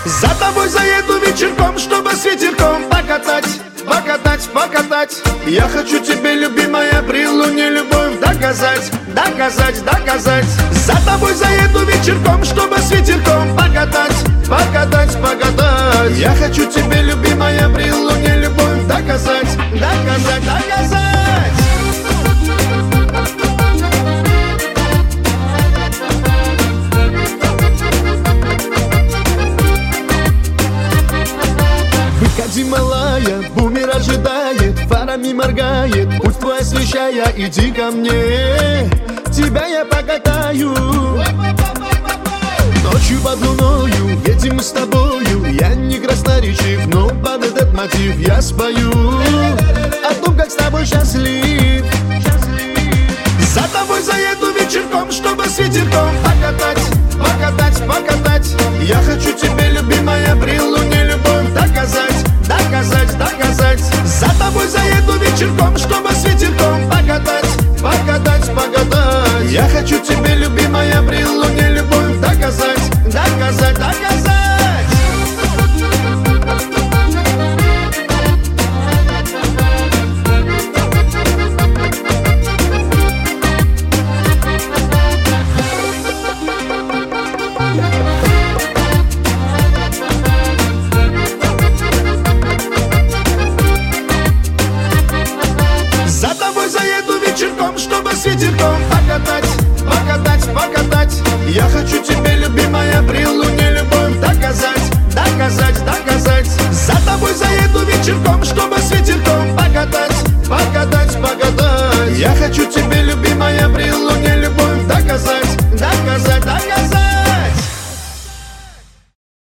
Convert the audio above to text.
За тобой заеду вечерком, чтобы с ветерком покатать, покатать, покатать. Я хочу тебе, любимая, при луне любовь доказать, доказать, доказать. За тобой заеду вечерком, чтобы с ветерком покатать, покатать, покатать. Я хочу тебе, любимая, при луне любовь доказать, доказать, доказать. Выходи, малая, бумер ожидает, фарами моргает, путь твой освещая, иди ко мне, тебя я покатаю. Ночью под луною едем мы с тобою, я не красноречив, но под этот мотив я спою о том, как с тобой счастлив. За тобой заеду вечерком, чтобы с ветерком покатать, покатать, покатать. Я хочу тебе, любимая, при луне любовь доказать, доказать, доказать. За тобой заеду вечерком, чтобы с ветерком покатать, покатать, покатать. Я хочу тебе, любимая,